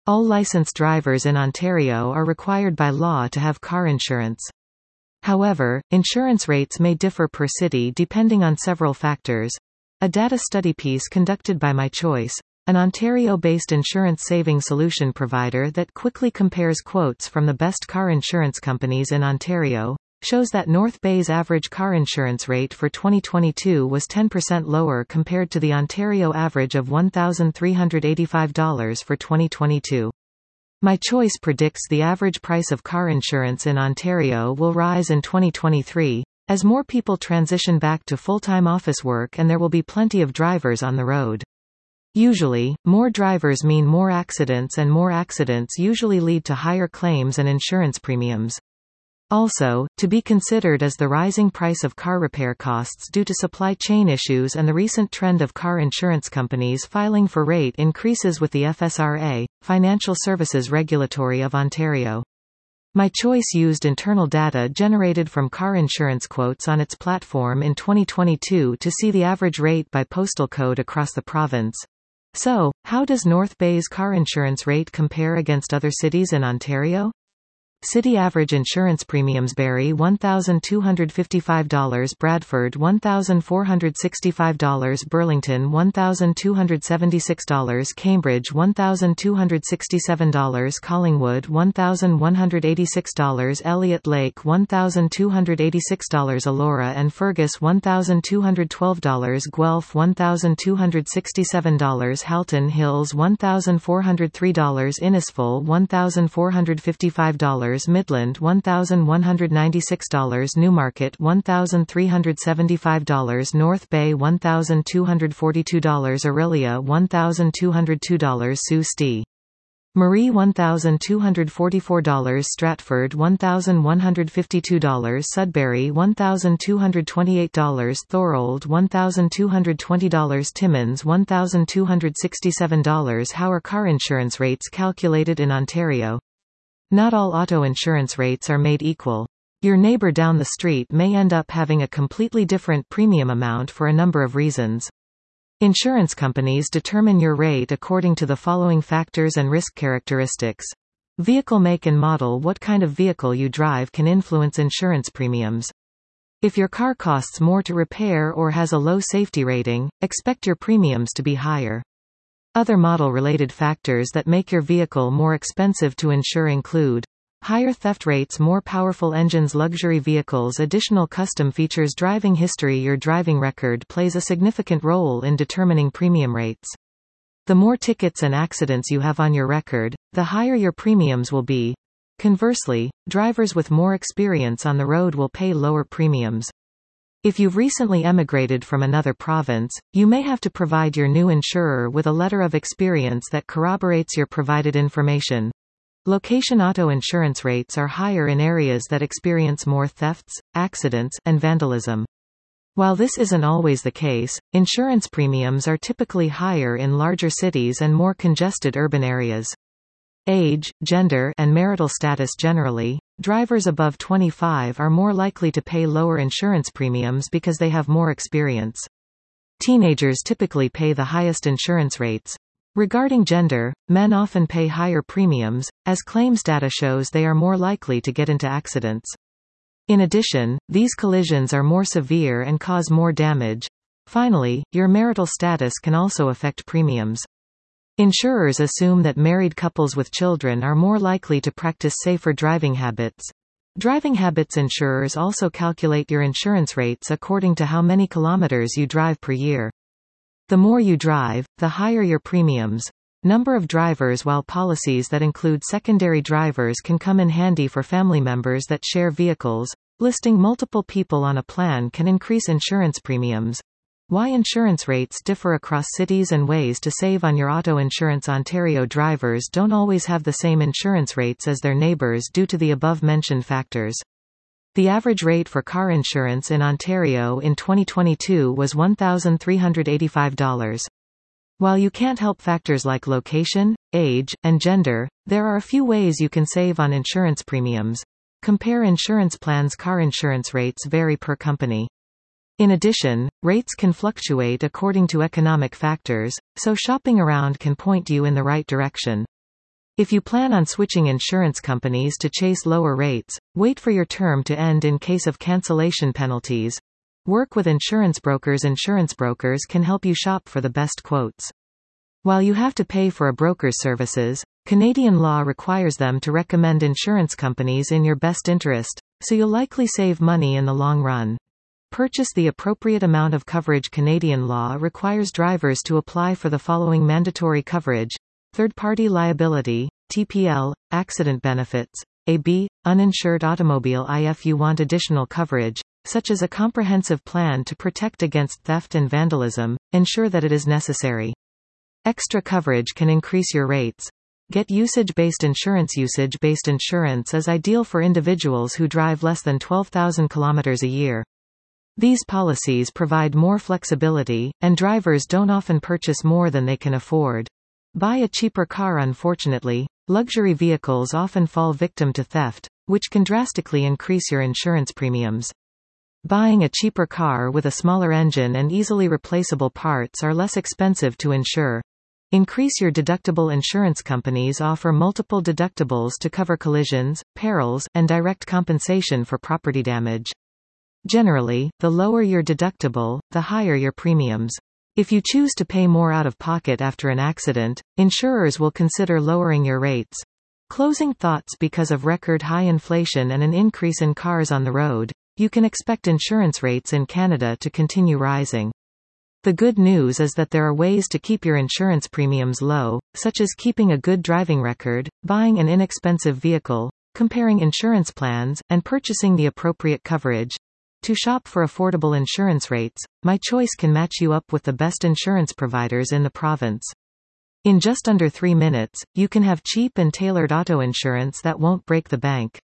All licensed drivers in Ontario are required by law to have car insurance. However, insurance rates may differ per city depending on several factors. A data study piece conducted by MyChoice, an Ontario-based insurance saving solution provider that quickly compares quotes from the best car insurance companies in Ontario, shows that North Bay's average car insurance rate for 2022 was 10% lower compared to the Ontario average of $1,385 for 2022. MyChoice predicts the average price of car insurance in Ontario will rise in 2023, as more people transition back to full-time office work and there will be plenty of drivers on the road. Usually, more drivers mean more accidents, and more accidents usually lead to higher claims and insurance premiums. Also, to be considered is the rising price of car repair costs due to supply chain issues and the recent trend of car insurance companies filing for rate increases with the FSRA, Financial Services Regulatory of Ontario. MyChoice used internal data generated from car insurance quotes on its platform in 2022 to see the average rate by postal code across the province. So, how does North Bay's car insurance rate compare against other cities in Ontario? City average insurance premiums: Barrie $1,255, Bradford $1,465, Burlington $1,276, Cambridge $1,267, Collingwood $1,186, Elliott Lake $1,286, Elora and Fergus $1,212, Guelph $1,267, Halton Hills $1,403, Innisfil $1,455, Midland $1,196, Newmarket $1,375, North Bay $1,242, Orillia $1,202, Sault Ste. Marie $1,244, Stratford $1,152, Sudbury $1,228, Thorold $1,220, Timmins $1,267. How are car insurance rates calculated in Ontario? Not all auto insurance rates are made equal. Your neighbor down the street may end up having a completely different premium amount for a number of reasons. Insurance companies determine your rate according to the following factors and risk characteristics. Vehicle make and model: what kind of vehicle you drive can influence insurance premiums. If your car costs more to repair or has a low safety rating, expect your premiums to be higher. Other model-related factors that make your vehicle more expensive to insure include higher theft rates, more powerful engines, luxury vehicles, additional custom features, driving history. Your driving record plays a significant role in determining premium rates. The more tickets and accidents you have on your record, the higher your premiums will be. Conversely, drivers with more experience on the road will pay lower premiums. If you've recently emigrated from another province, you may have to provide your new insurer with a letter of experience that corroborates your provided information. Location auto insurance rates are higher in areas that experience more thefts, accidents, and vandalism. While this isn't always the case, insurance premiums are typically higher in larger cities and more congested urban areas. Age, gender, and marital status: generally, drivers above 25 are more likely to pay lower insurance premiums because they have more experience. Teenagers typically pay the highest insurance rates. Regarding gender, men often pay higher premiums, as claims data shows they are more likely to get into accidents. In addition, these collisions are more severe and cause more damage. Finally, your marital status can also affect premiums. Insurers assume that married couples with children are more likely to practice safer driving habits. Driving habits: insurers also calculate your insurance rates according to how many kilometers you drive per year. The more you drive, the higher your premiums. Number of drivers: while policies that include secondary drivers can come in handy for family members that share vehicles, listing multiple people on a plan can increase insurance premiums. Why insurance rates differ across cities and ways to save on your auto insurance: Ontario drivers don't always have the same insurance rates as their neighbours due to the above-mentioned factors. The average rate for car insurance in Ontario in 2022 was $1,385. While you can't help factors like location, age, and gender, there are a few ways you can save on insurance premiums. Compare insurance plans. Car insurance rates vary per company. In addition, rates can fluctuate according to economic factors, so shopping around can point you in the right direction. If you plan on switching insurance companies to chase lower rates, wait for your term to end in case of cancellation penalties. Work with insurance brokers. Insurance brokers can help you shop for the best quotes. While you have to pay for a broker's services, Canadian law requires them to recommend insurance companies in your best interest, so you'll likely save money in the long run. Purchase the appropriate amount of coverage. Canadian law requires drivers to apply for the following mandatory coverage: third-party liability, TPL, accident benefits, AB, uninsured automobile. If you want additional coverage, such as a comprehensive plan to protect against theft and vandalism, ensure that it is necessary. Extra coverage can increase your rates. Get usage-based insurance. Usage-based insurance is ideal for individuals who drive less than 12,000 kilometers a year. These policies provide more flexibility, and drivers don't often purchase more than they can afford. Buy a cheaper car. Unfortunately, luxury vehicles often fall victim to theft, which can drastically increase your insurance premiums. Buying a cheaper car with a smaller engine and easily replaceable parts are less expensive to insure. Increase your deductible. Insurance companies offer multiple deductibles to cover collisions, perils, and direct compensation for property damage. Generally, the lower your deductible, the higher your premiums. If you choose to pay more out of pocket after an accident, insurers will consider lowering your rates. Closing thoughts: because of record high inflation and an increase in cars on the road, you can expect insurance rates in Canada to continue rising. The good news is that there are ways to keep your insurance premiums low, such as keeping a good driving record, buying an inexpensive vehicle, comparing insurance plans, and purchasing the appropriate coverage. To shop for affordable insurance rates, My Choice can match you up with the best insurance providers in the province. In just under 3 minutes, you can have cheap and tailored auto insurance that won't break the bank.